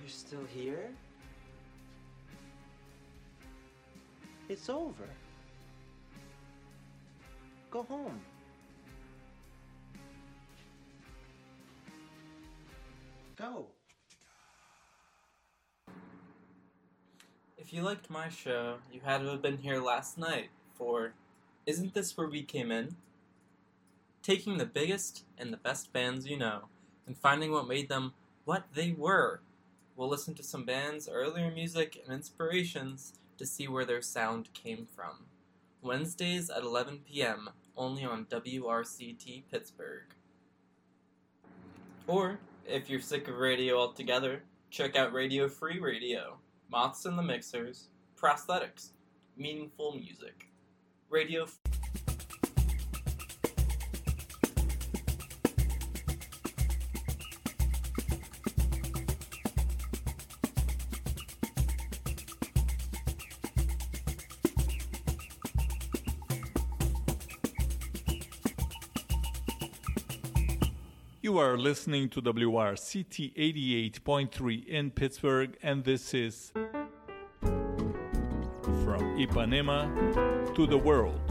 You're still here? It's over. Go home. Go. If you liked my show, you had to have been here last night for Isn't This Where We Came In? Taking the biggest and the best bands you know and finding what made them what they were. We'll listen to some bands' earlier music and inspirations to see where their sound came from. Wednesdays at 11 p.m., only on WRCT Pittsburgh. Or, if you're sick of radio altogether, check out Radio Free Radio, Moths in the Mixers, Prosthetics, Meaningful Music. Radio You are listening to WRCT 88.3 in Pittsburgh, and this is From Ipanema to the World.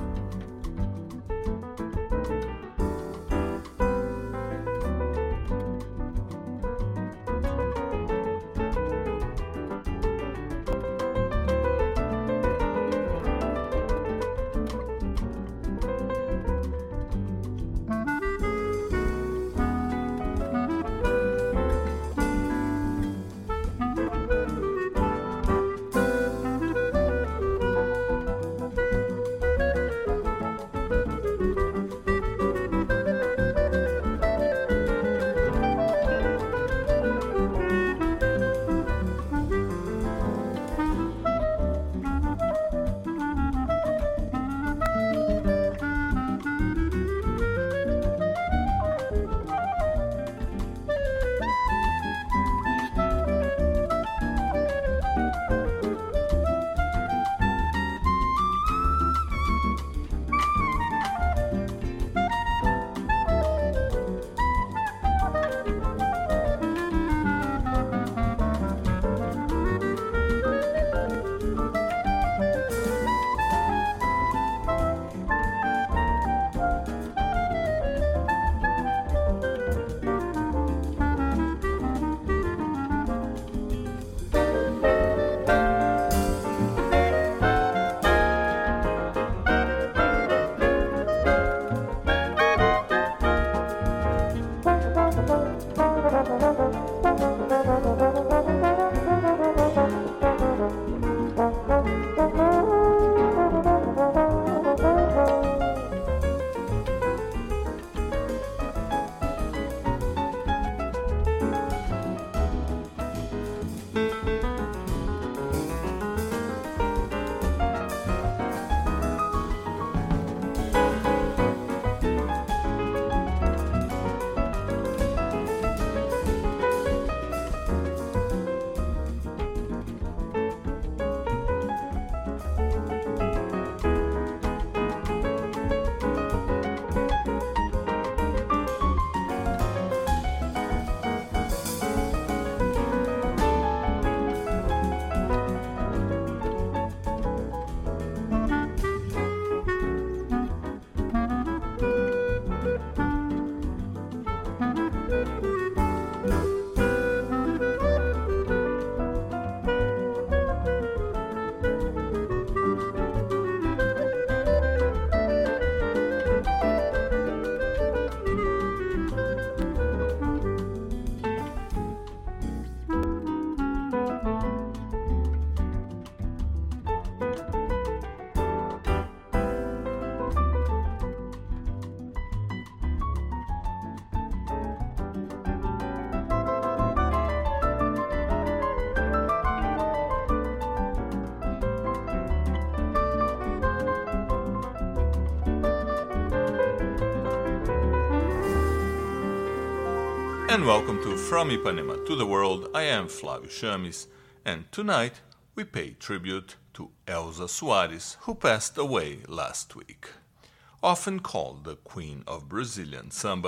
And welcome to From Ipanema to the World. I am Flávio Chames, and tonight we pay tribute to Elza Soares, who passed away last week. Often called the Queen of Brazilian Samba,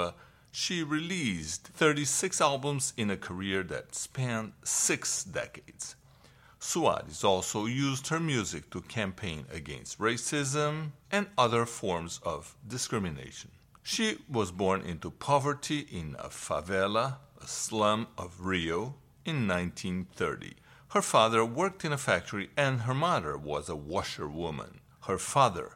She released 36 albums in a career that spanned 6 decades. Soares also used her music to campaign against racism and other forms of discrimination. She was born into poverty in a favela, a slum of Rio, in 1930. Her father worked in a factory and her mother was a washerwoman. Her father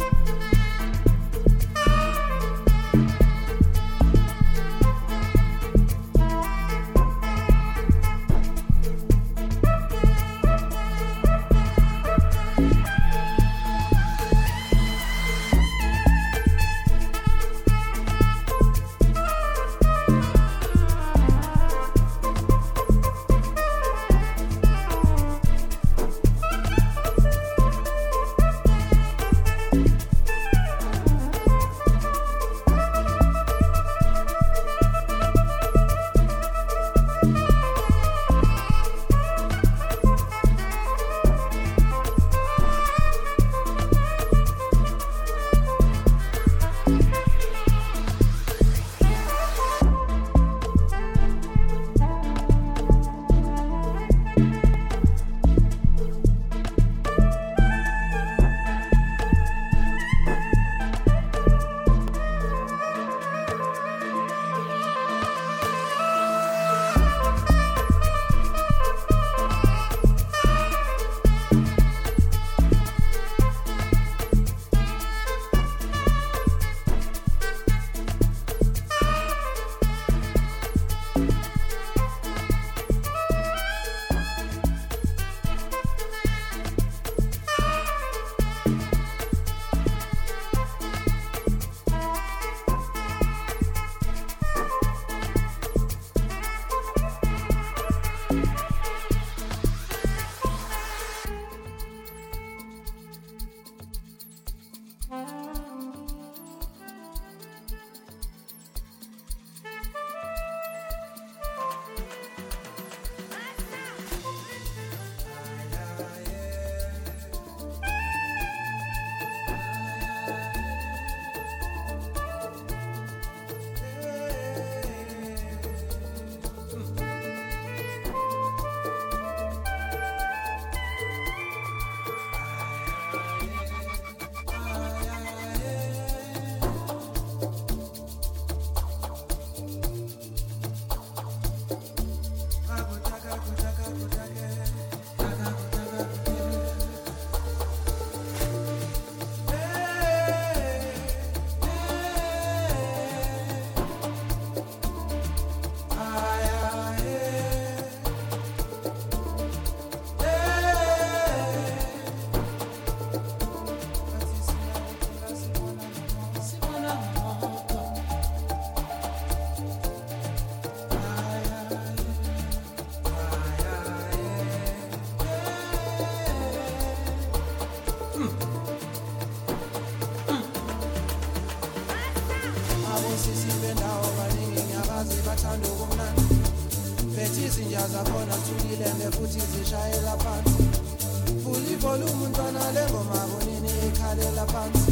zakhona thulile futhi zishayela phansi full volume ntwana lengoma bonini ikhalela phansi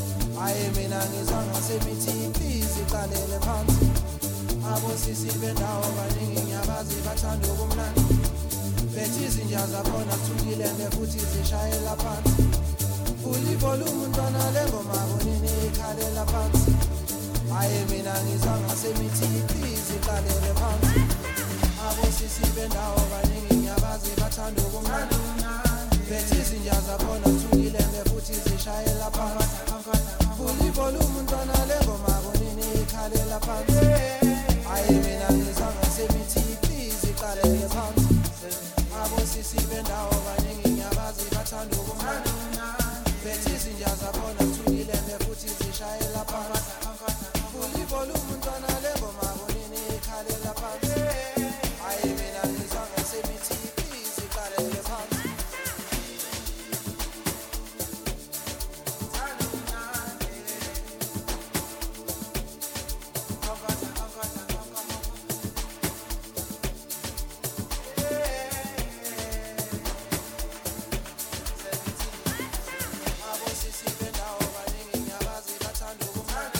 hayi mina ngizanga semithi please iqalele phansi abo sisi bendawo baningi ngiyabazi bathanda ukumnandi bethi izinja zakhona thulile futhi zishayela phansi full volume ntwana lengoma bonini ikhalela phansi hayi mina ngizanga semithi please iqalele phansi abo sisi bendawo baningi ngiyabazi bathanda ukumnandi bethi izinja zakhona thulile futhi zishayela phansi full volume ntwana lengoma bonini ikhalela phansi hayi mina ngizanga semithi please iqalele phansi abo sisi bendawo baningi ngiyabazi bathanda ukumnandi bethi izinja zakhona thulile futhi zishayela phansi full volume ntwana lengoma bonini ikhalela phansi hayi mina ngizanga semithi please iqalele phansi abo sisi bendawo baningi ngiyabazi bathanda ukumnandi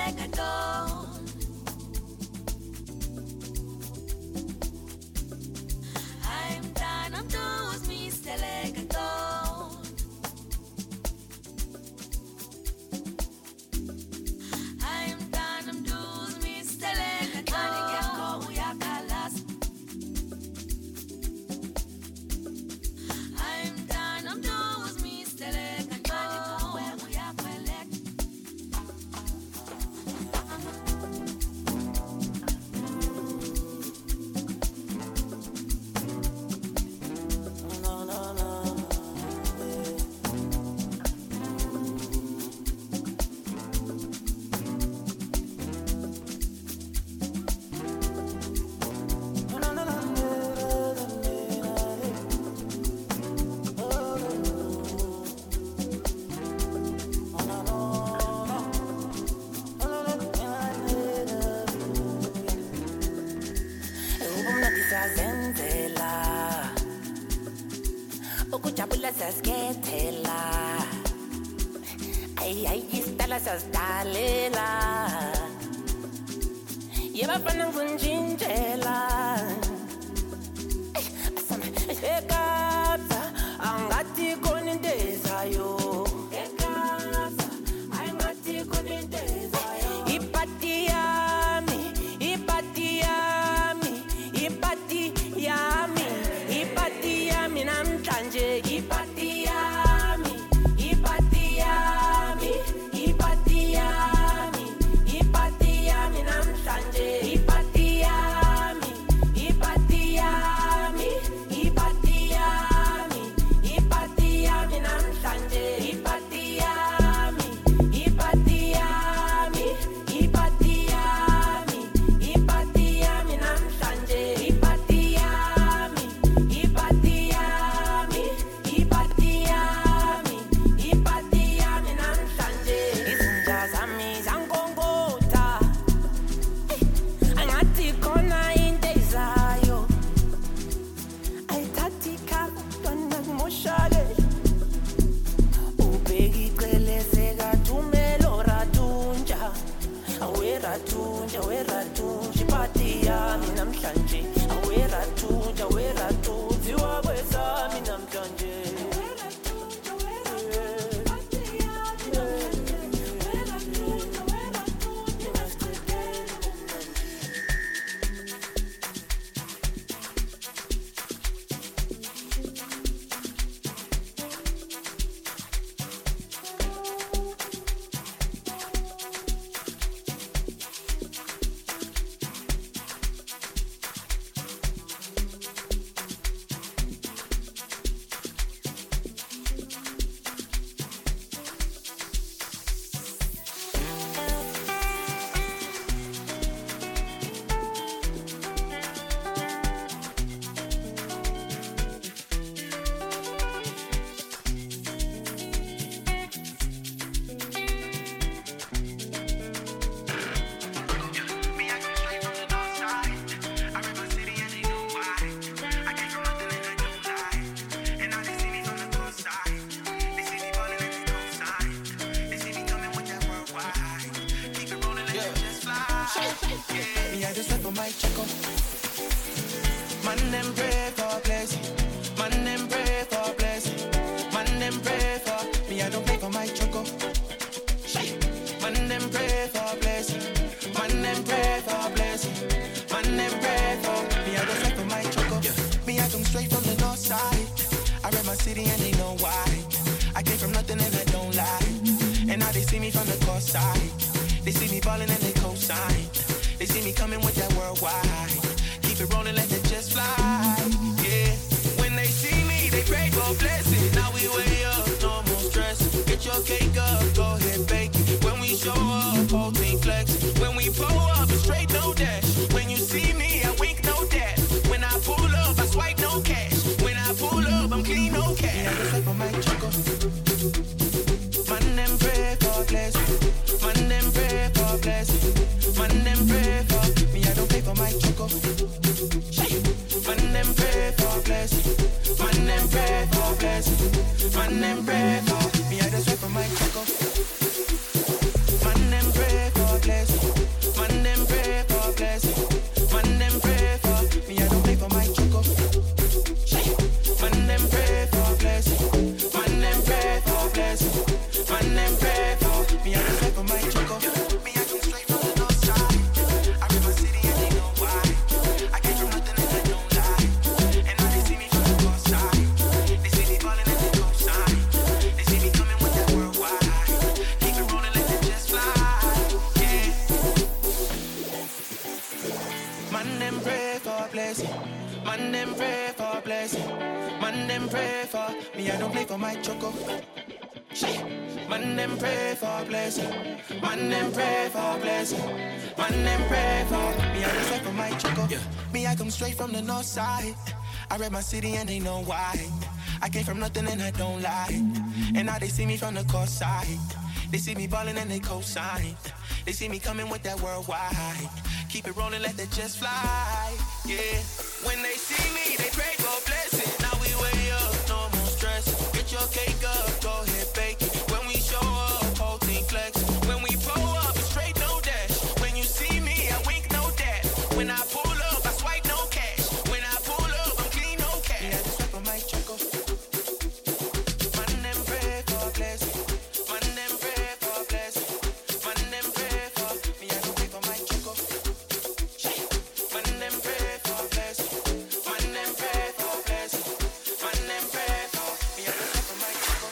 ukujabula sasikhethela ayisitala sasidalela yebafana ngizonjintshela ekapsa angathi khona into ezayo ekapsa angathi khona into ezayo ipati yami ipati yami ipati yami ipati yami namhlanje ipati yami ipati yami ipati yami ipati yami namhlanje ipati yami ipati yami ipati yami ipati yami namhlanje ipati yami ipati yami ipati yami ipati yami namhlanje ipati yami ipati yami ipati yami ipati yami namhlanje izinja zami zangonkotha angathi khona into ezayo ayithathi khantwana kumoshale ubheki icele sekathumelo ratunja awe ratunja ipati yami namhlanje awe ratunja wakwesami namhlanje Me, I just went for my check-up. Man, them pray for blessing. Man, them pray for blessing. Man, them pray for me. I don't pray for my choco. Man, them pray for blessing. Man, them pray for blessing. Man, them pray for me. I just went for my choco. Me, I come straight from the north side. I rep my city and they know why. I came from nothing and I don't lie. And now they see me from the coast side. They see me ballin' and they co-sign. They see me coming with that worldwide. Keep it rolling, let it just fly. Yeah. When they see me, they pray for blessing. Now we way up, no more stress. Get your cake up, go ahead, bake it. When we show up, whole team flex. When we pull up, it's straight no dash. When you see me, I wink no dash. When I pull up, I swipe no cash. When I pull up, I'm clean no cash. Yeah, I just like for my choco. Man, them pray for blessing. Man, them pray for blessing. Man, them pray for me. I don't pay for my choco. Man, them pray for blessing. Man, them pray for blessing. Man, them pray for me. I just wait for my choco. Man, them pray for blessing. blessing. Man, them pray for blessing. Man, them pray for me. I don't play for my choco. Shit. Man, them pray for blessing. Man, them pray for blessing. Man, them pray for me. I don't play for my choco. Yeah. Me, I come straight from the north side. I rep my city and they know why. I came from nothing and I don't lie. And now they see me from the coast side. They see me ballin' and they co-sign. They see me coming with that worldwide. Keep it rolling, let the jets fly. Yeah. When they see me, they pray for blessing. Now we way up, no more stress. Get your cake up, go ahead, bake it. When we show up, whole team flex. When we pull up, it's straight no dash. When you see me, I wink no dash. When I pull up, I swipe no cash. When I pull up, I'm clean no cash. Yeah, I just rap on my choco. Man, them pray for blessing. Man, them pray for blessing. Man, them pray for me. I don't pray for my choco. Man, them pray for blessing. Man, them pray for blessing. Man, them pray for me. I don't pray for my choco.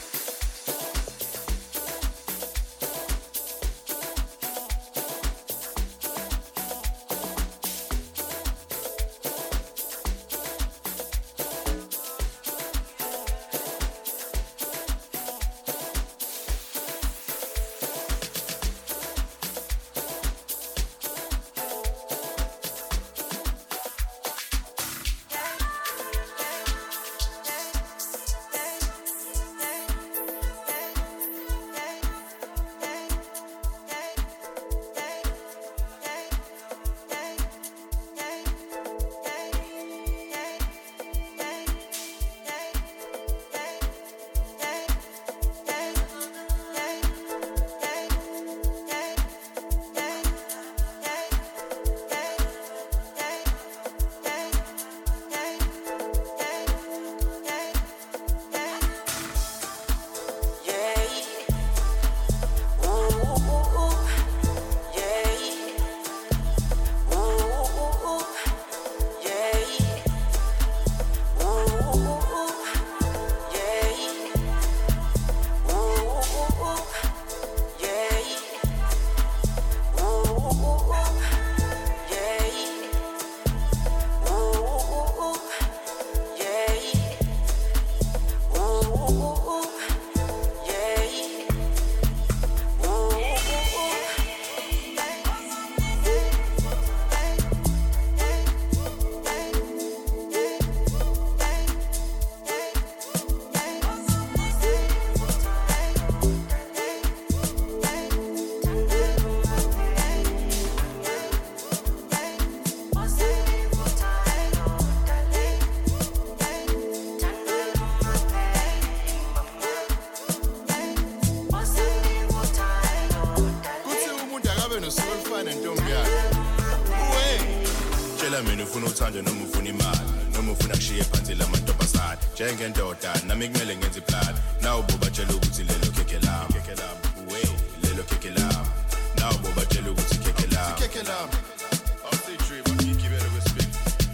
mina ufuna uthando noma ufuna imali noma ufuna kushiya phansi lamantombazane njengendoda nami kumele ngenze plan nawo bobatshela ukuthi lelo keke lami we lelo keke lami nawo bobatshela ukuthi keke lami awuthi trip ngigibele kwesibili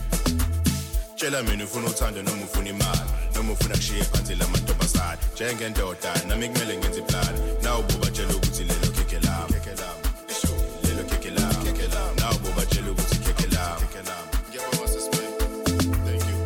tshela mina ufuna uthando noma ufuna imali noma ufuna kushiya phansi lamantombazane njengendoda nami kumele ngenze plan nawo bobatshela ukuthi lelo keke lami lelo keke lami nawo bobatshela ukuthi keke lami ngiyabonga suspect thank you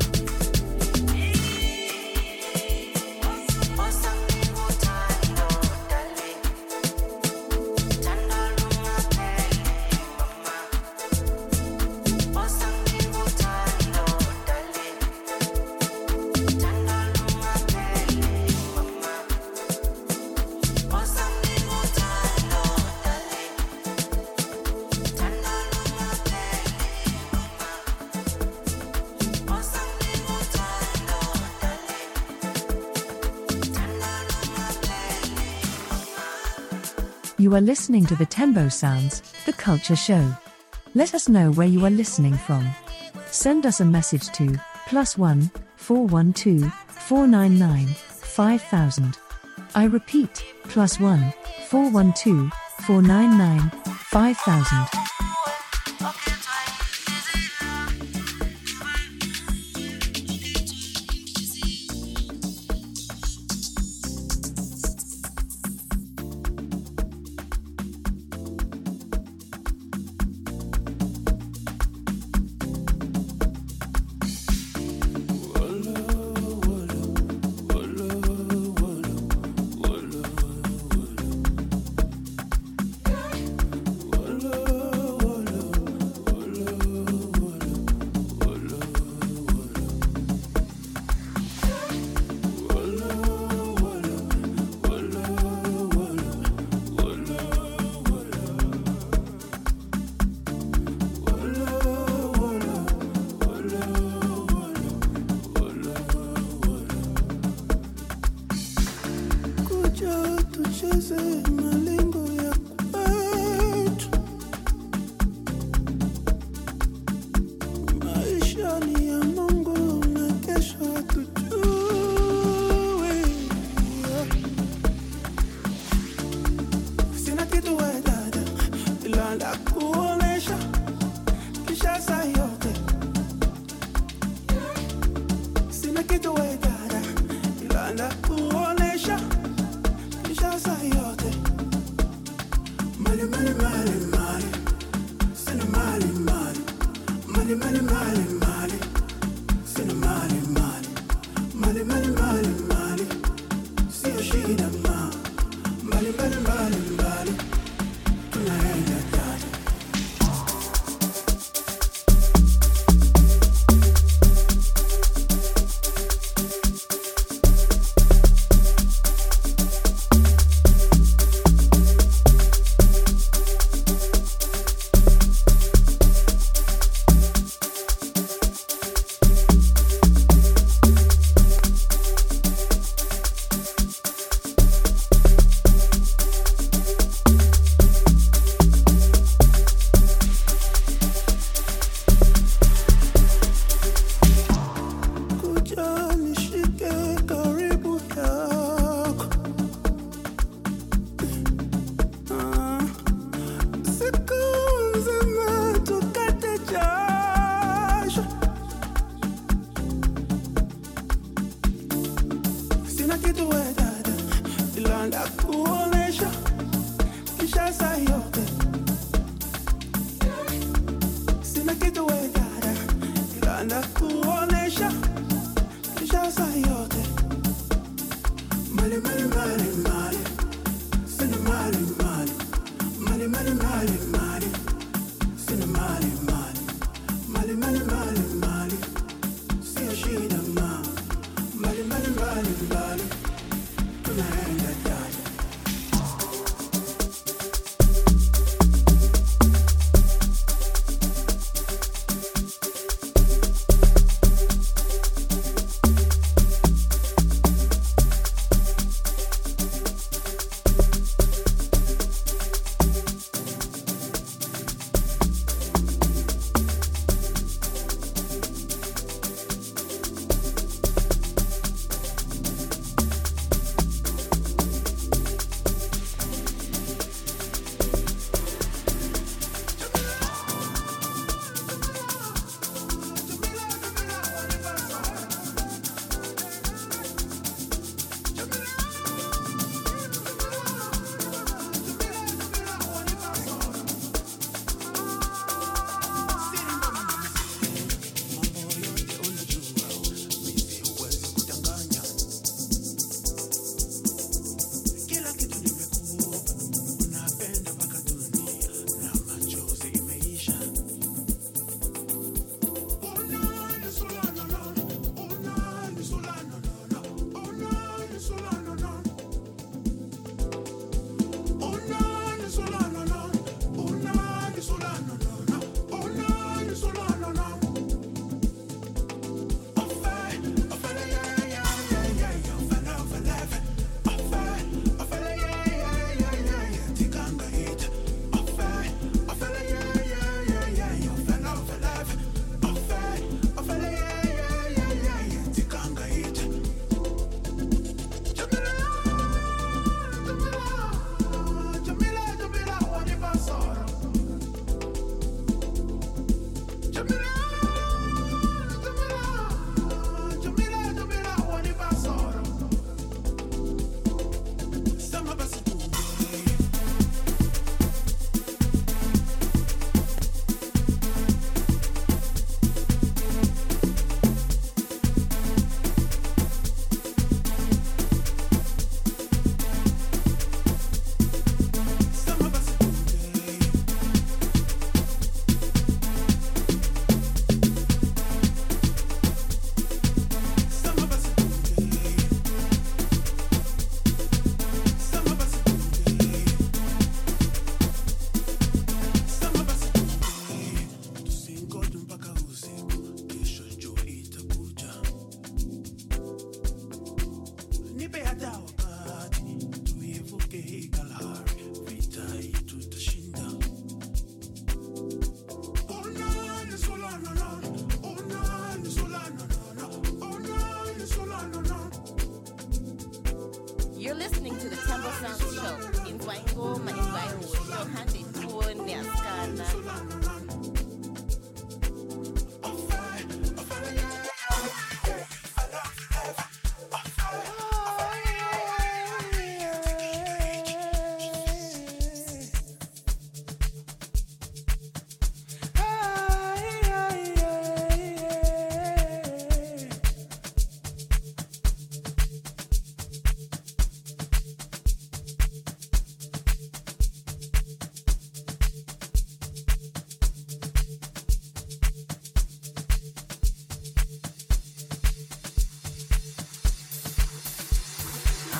You are listening to the Tembo Sounds, the Culture Show. Let us know where you are listening from. Send us a message to +1 412 499 5000. I repeat, +1 412 499 5000. kuonesha kisha saa yote. Sina kitu we dada, ila na kuonesha kisha saa yote. Mali mali mali mali, sina mali mali, mali mali mali mali, sina mali mali, mali mali mali mali, sio shida ma, mali mali mali mali, tunaenda dada.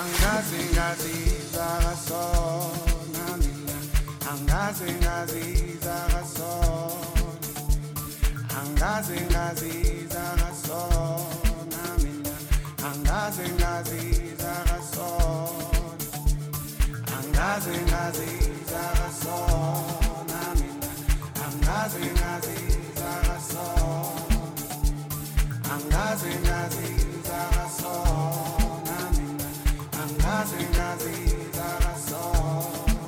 angaze ngaziza kasona mina angaze ngaziza kasona angaze ngaziza kasona mina angaze ngaziza kasona angaze ngaziza kasona mina angaze ngaziza kasona angaze ngaziza kasona mina angaze ngaziza kasona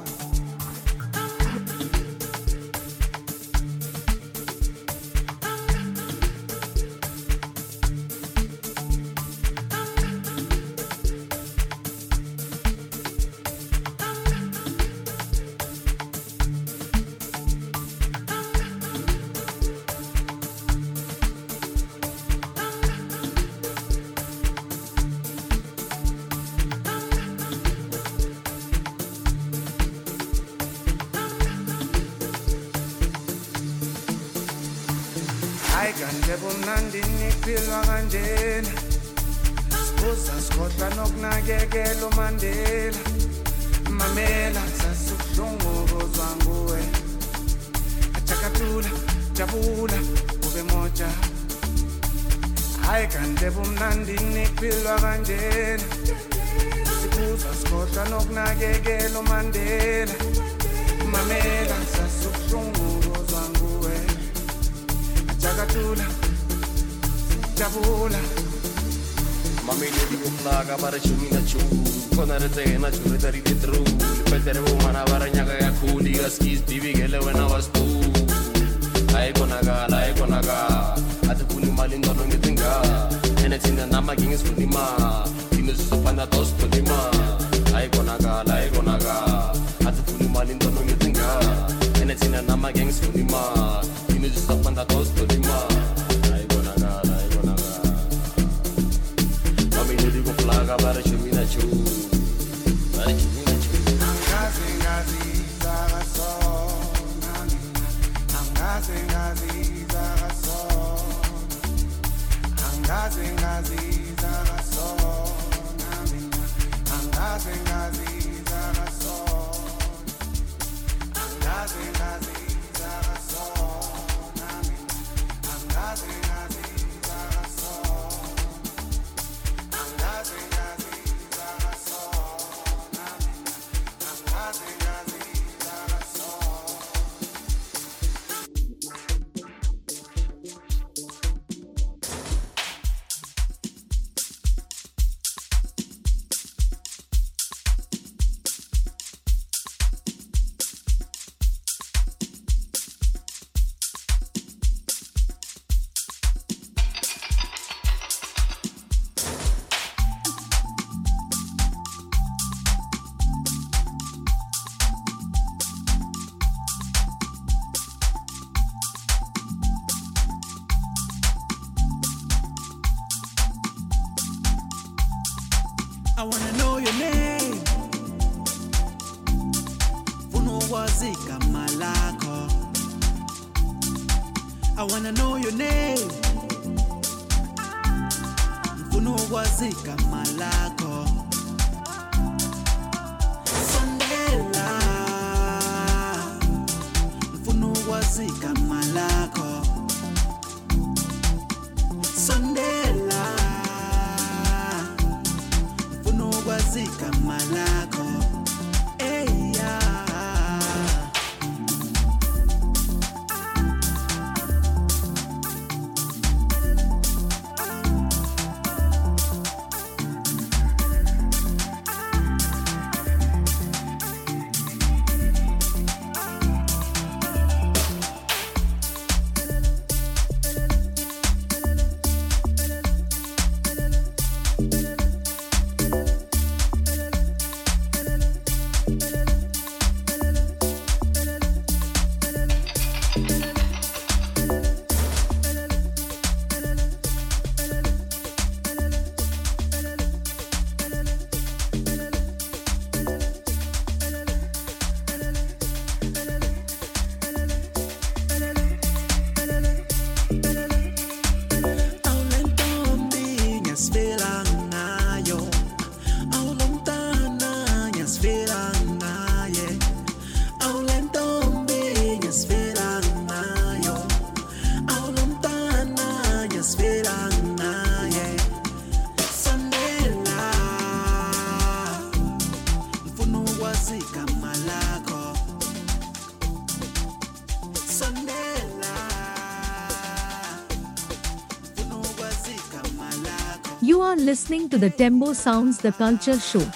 Ayikanje bomnandi niphilwa kanjena Sibuza sikhohlwa nokunakekela uMandela Mamela sasubuhlungu kozwa nguwe Ajakatula, jabula, ube moja Ayikanje bomnandi niphilwa kanjena Sibuza sikhohlwa nokunakekela uMandela Mamela sasubuhlungu kozwa nguwe Jagatula, Jabula. Mami le digo plaga para chumina chu. Kona retena chure dari de tru. Petere wo mana baranya ga kuli gaskis bibi gele when I was cool. Ai konaga. Atu kuni malindo no ngetinga. Enetina nama gingis kunima. Dinu supana dos kunima. Ai konaga. Atu kuni malindo no ngetinga. Enetina nama gingis kunima. Dinu supana dos kunima. Ai konaga. Mami le digo plaga para chumina chu. Angaze ngaziza kasona mina angaze ngaziza kasona angaze ngaziza kasona mina angaze ngaziza kasona angaze ngaziza kasona mina angaze ngaziza kasona angaze ngaziza kasona mina angaze ngaziza kasona I wanna know your name. Funa ukwazi igama lakho. I wanna know your name. Funa ukwazi igama lakho. Sondela. Funa ukwazi igama lakho. Sondela. Zika malako, eya. You are listening to the Tembo Sounds The Culture Show.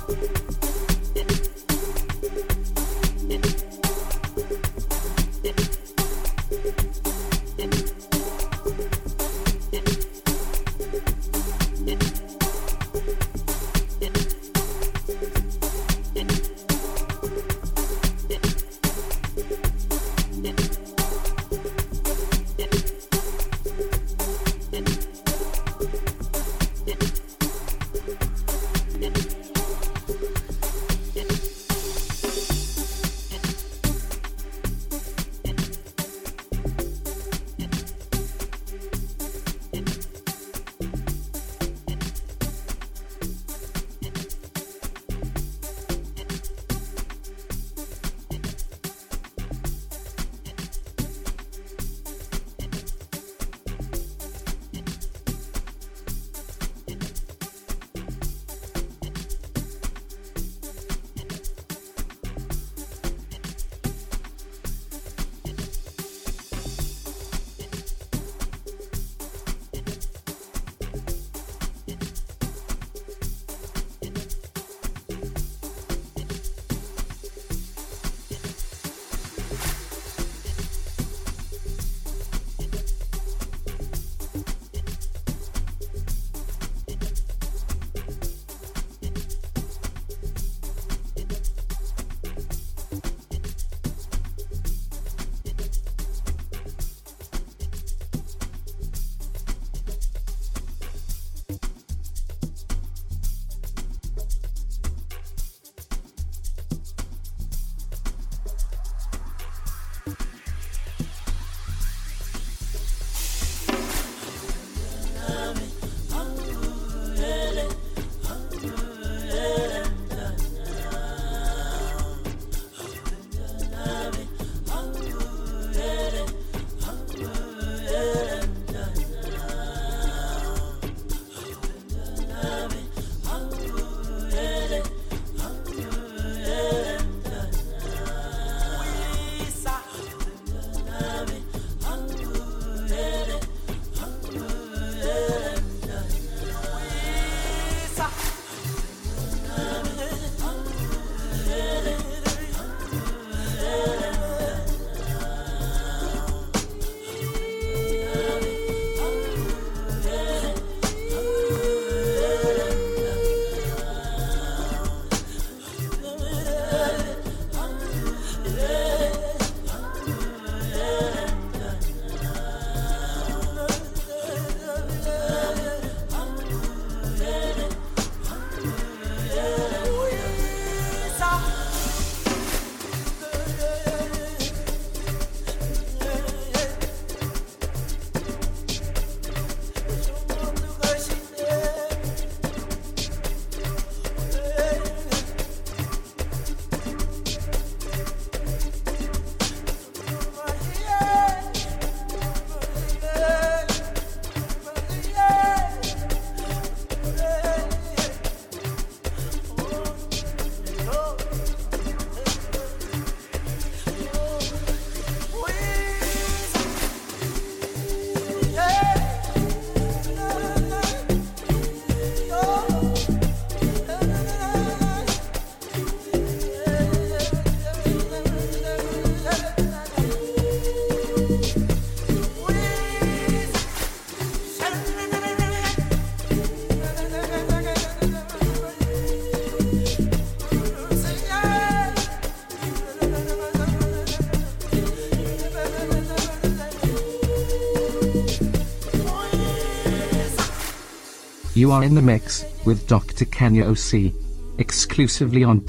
You are in the mix with Dr. Kenya OC, exclusively on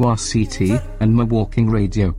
WRCT and Milwaukee Radio.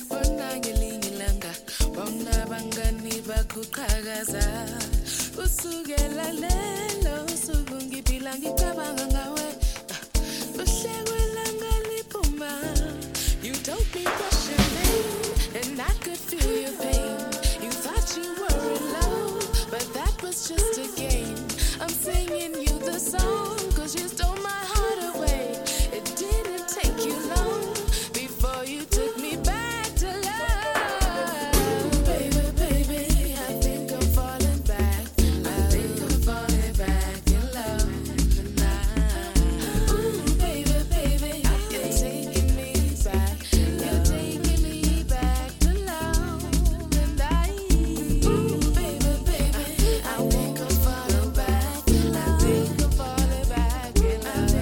ngakubona ngelinye ilanga bona bangani bakuqhakaza usukela lelo usuku ngiphila ngicabanga ngawe kuhlekwelanga liphuma you told me what's your name and I could feel your pain you thought you were alone but that was just a game I'm singing you the song cause you stole my heart away it didn't take you long before you took me back to love baby baby I think I'm falling back I think I'm falling back in love tonight ooh baby baby you're taking me back you're taking me back to love tonight ooh baby baby I think I'm falling back I think I'm falling back in love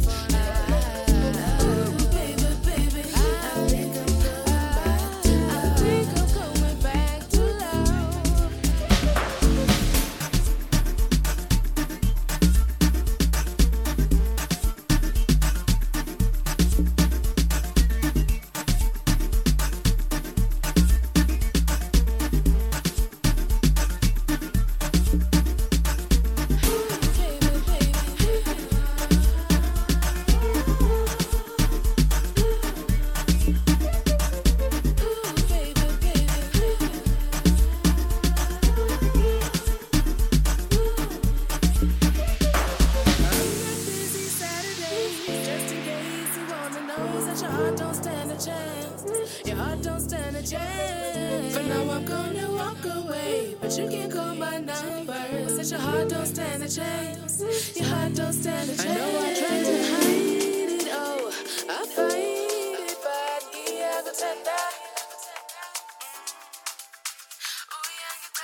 ooh baby baby I think I'm going back to love busy Saturday, just in case you wanna know that your heart don't stand a chance. Your heart don't stand a chance. For now I'm gonna walk away, but you can call my number. Said your heart don't stand a chance. Your heart don't stand a chance. I know I tried to hide it, oh, I fight it, but yeah, the tender. Oh yeah, you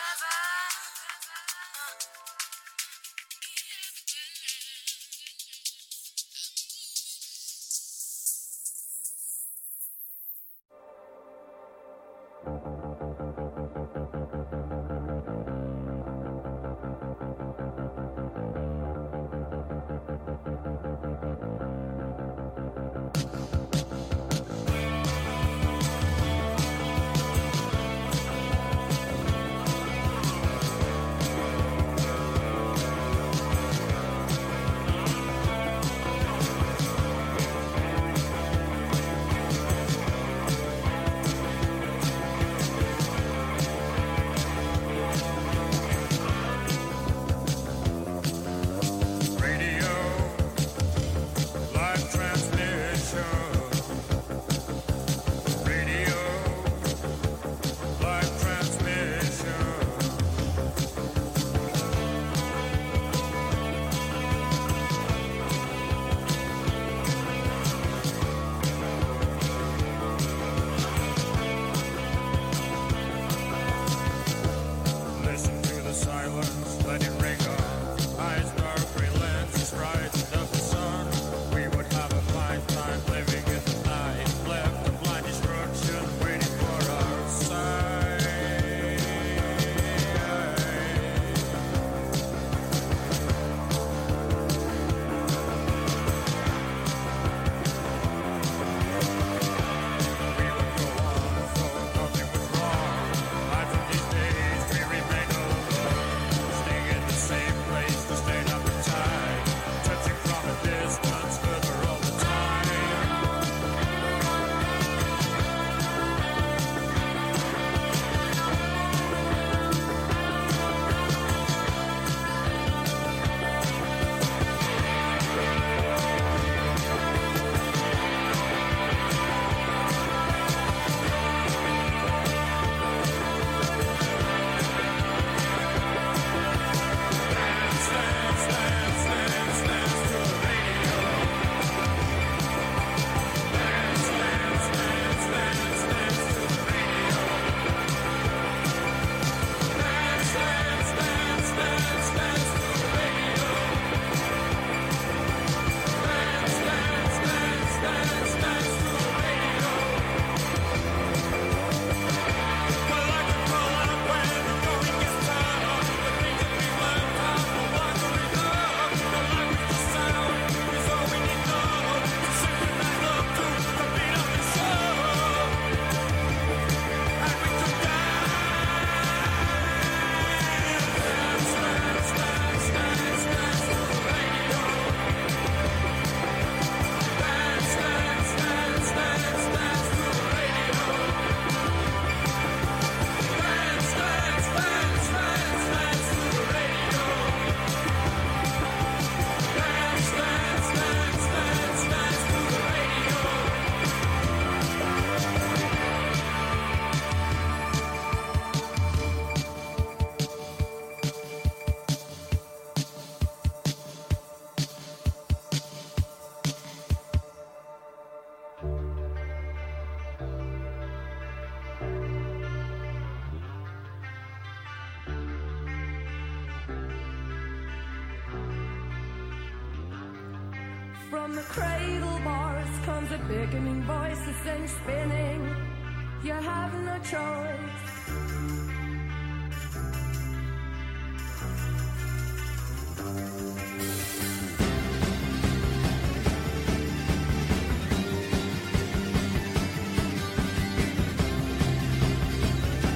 From the cradle bars comes a beckoning voice that sends spinning. You have no choice.